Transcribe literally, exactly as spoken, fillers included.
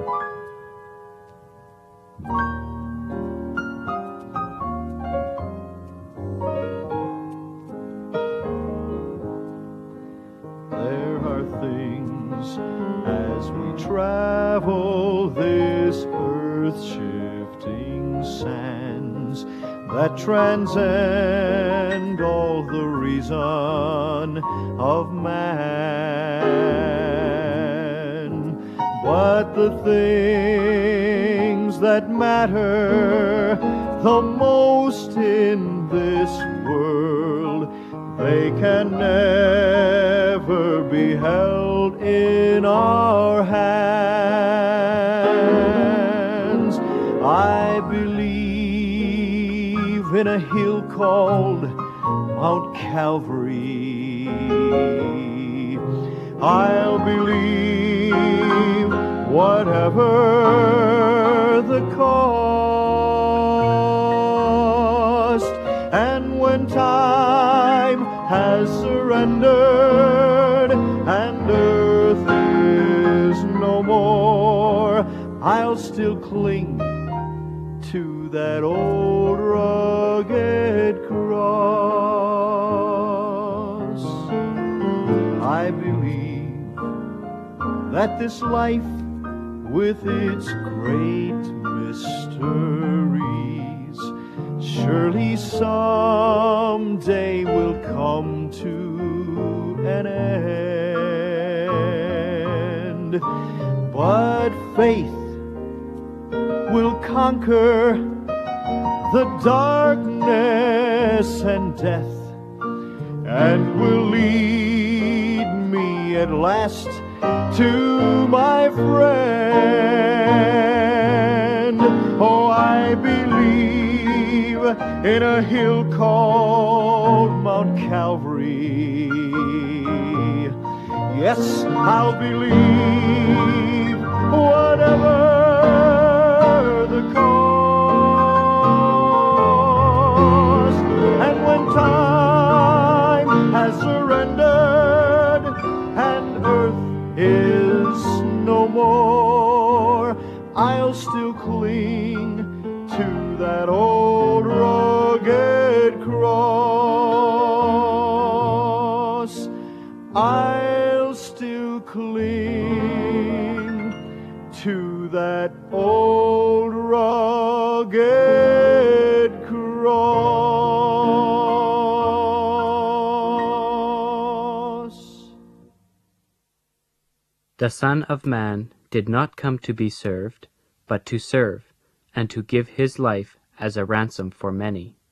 There are things as we travel this earth-shifting sands that transcend all the reason of man. But the things that matter the most in this world, they can never be held in our hands. I believe in a hill called Mount Calvary. I'll believe whatever the cost, and when time has surrendered and earth is no more, I'll still cling to that old rugged cross. I believe that this life with its great mysteries surely someday will come to an end. But faith will conquer the darkness and death, and will lead me at last to my friend. Oh, I believe in a hill called Mount Calvary. Yes, I'll believe whatever the cost, and when time has surrendered and earth is no more, I'll still cling to that old rugged cross. I'll still cling to that old rugged cross. The Son of Man did not come to be served, but to serve, and to give his life as a ransom for many.